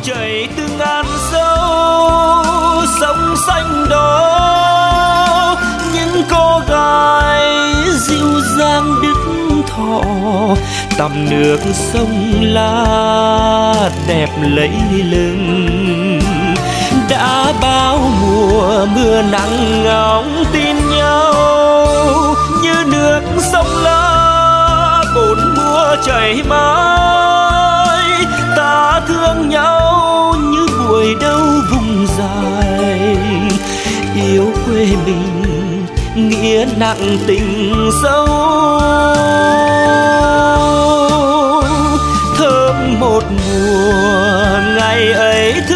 chảy từ ngàn dâu sông xanh đó, những cô gái dịu dàng đức thọ tắm nước sông La đẹp lẫy lừng. Đã bao mùa mưa nắng ngóng tin nhau, như nước sông La bốn mùa chảy mãi. Ta thương nhau như buổi đâu vùng dài, yêu quê mình nghĩa nặng tình sâu. Thơm một mùa ngày ấy